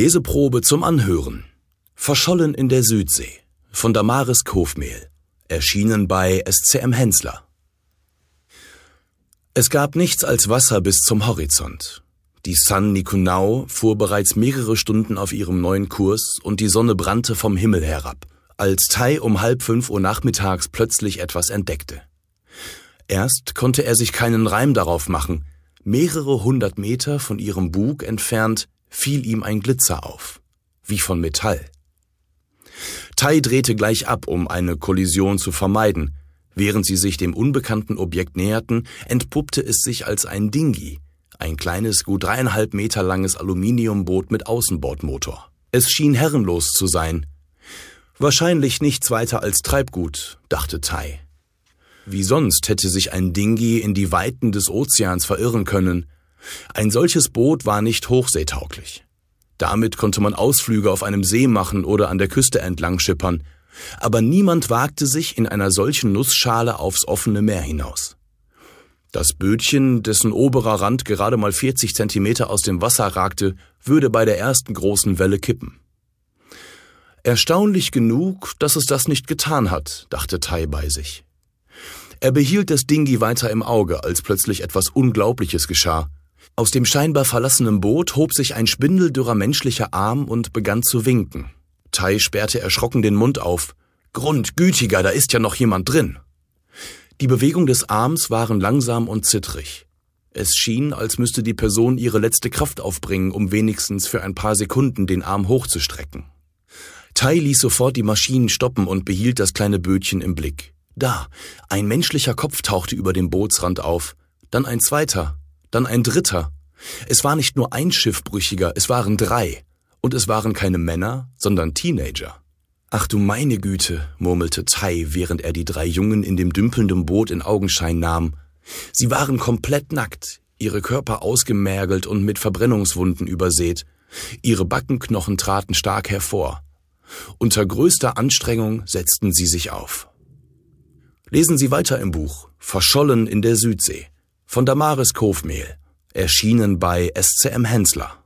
Leseprobe zum Anhören. Verschollen in der Südsee von Damaris Kofmehl. Erschienen bei SCM Hensler. Es gab nichts als Wasser bis zum Horizont. Die San Nikunau fuhr bereits mehrere Stunden auf ihrem neuen Kurs und die Sonne brannte vom Himmel herab, als Tai um 4:30 nachmittags plötzlich etwas entdeckte. Erst konnte er sich keinen Reim darauf machen. Mehrere 100 Meter von ihrem Bug entfernt fiel ihm ein Glitzer auf, wie von Metall. Tai drehte gleich ab, um eine Kollision zu vermeiden. Während sie sich dem unbekannten Objekt näherten, entpuppte es sich als ein Dinghy, ein kleines, gut 3,5 Meter langes Aluminiumboot mit Außenbordmotor. Es schien herrenlos zu sein. Wahrscheinlich nichts weiter als Treibgut, dachte Tai. Wie sonst hätte sich ein Dinghy in die Weiten des Ozeans verirren können? Ein solches Boot war nicht hochseetauglich. Damit konnte man Ausflüge auf einem See machen oder an der Küste entlang schippern, aber niemand wagte sich in einer solchen Nussschale aufs offene Meer hinaus. Das Bötchen, dessen oberer Rand gerade mal 40 Zentimeter aus dem Wasser ragte, würde bei der ersten großen Welle kippen. Erstaunlich genug, dass es das nicht getan hat, dachte Tai bei sich. Er behielt das Dinghy weiter im Auge, als plötzlich etwas Unglaubliches geschah. Aus dem scheinbar verlassenen Boot hob sich ein spindeldürrer menschlicher Arm und begann zu winken. Tai sperrte erschrocken den Mund auf. Grundgütiger, da ist ja noch jemand drin. Die Bewegung des Arms waren langsam und zittrig. Es schien, als müsste die Person ihre letzte Kraft aufbringen, um wenigstens für ein paar Sekunden den Arm hochzustrecken. Tai ließ sofort die Maschinen stoppen und behielt das kleine Bötchen im Blick. Da, ein menschlicher Kopf tauchte über dem Bootsrand auf, dann ein zweiter, dann ein dritter. Es war nicht nur ein Schiffbrüchiger, es waren 3. Und es waren keine Männer, sondern Teenager. »Ach du meine Güte«, murmelte Tai, während er die 3 Jungen in dem dümpelnden Boot in Augenschein nahm. Sie waren komplett nackt, ihre Körper ausgemergelt und mit Verbrennungswunden übersät. Ihre Backenknochen traten stark hervor. Unter größter Anstrengung setzten sie sich auf. Lesen Sie weiter im Buch »Verschollen in der Südsee« von Damaris Kofmehl, erschienen bei SCM Hensler.